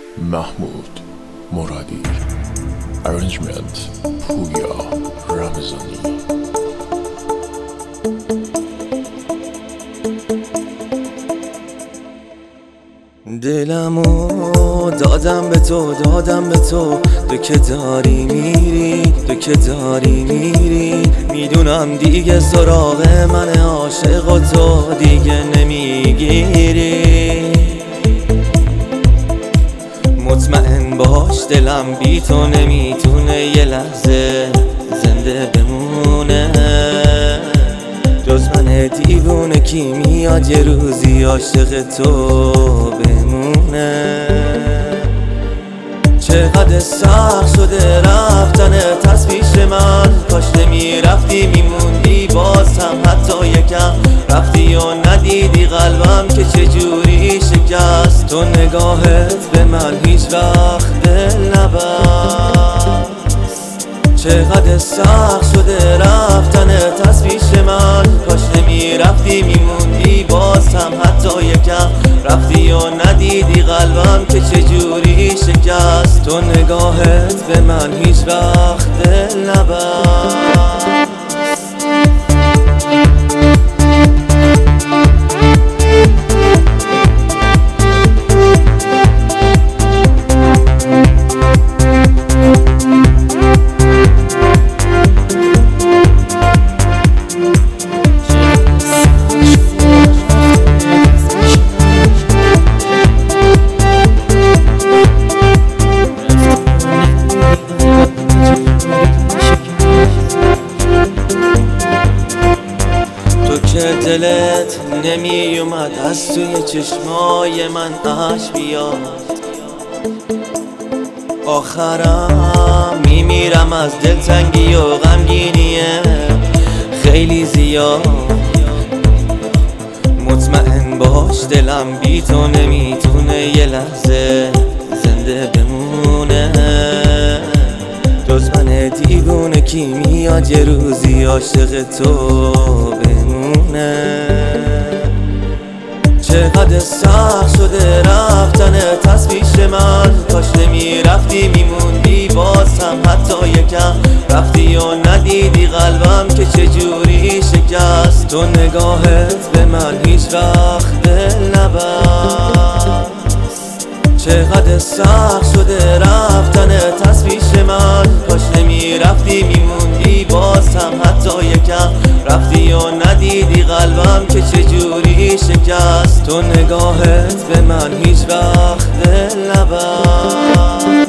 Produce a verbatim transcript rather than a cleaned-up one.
محمود مرادی. Arrangement پویا رمضانی. دلمو دادم به تو، دادم به تو، تو که داری میری، تو که داری میری. میدونم دیگه سراغ من عاشق و تو دیگه نمیگیری. مطمئن باش دلم بی تو نمیتونه یه لحظه زنده بمونه. جز من دیوونه کی میاد یه روزی عاشق تو بمونه. چقدر سخت شده رفتنت از پیش من، کاش نمیرفتی میموندی باز هم حتی یکم. رفتی و ندیدی قلبم که چجوری شکست. تو نگاهت به من هیچ وقت دل نبست. چقدر سخت شده رفتنت از پیش من، کاش نمیرفتی میموندی باز هم حتی یکم. رفتی و ندیدی قلبم که چجوری شکست. تو نگاهت به من هیچ وقت دل نبست. دلت نمی اومد از توی چشمای من اشک بیاد. آخرم میمیرم از دلتنگی و غمگینیه خیلی زیاد. مطمئن باش دلم بی تو نمیتونه یه لحظه زنده بمونه. جز من دیوونه کی میاد یه روزی عاشق تو بمونه. چقدر سخت شده رفتنت از پیش من، کاش نمیرفتی میموندی باز هم حتی یکم. رفتی و ندیدی قلبم که چجوری شکست. تو نگاهت به من هیچ وقت دل نبست. چقدر سخت شده رفتنت از پیش من، کاش نمیرفتی میموندی باز هم حتی یکم. رفتی و ندیدی قلبم که چجوری شکست. تو نگاهت به من هیچ وقت دل نبست.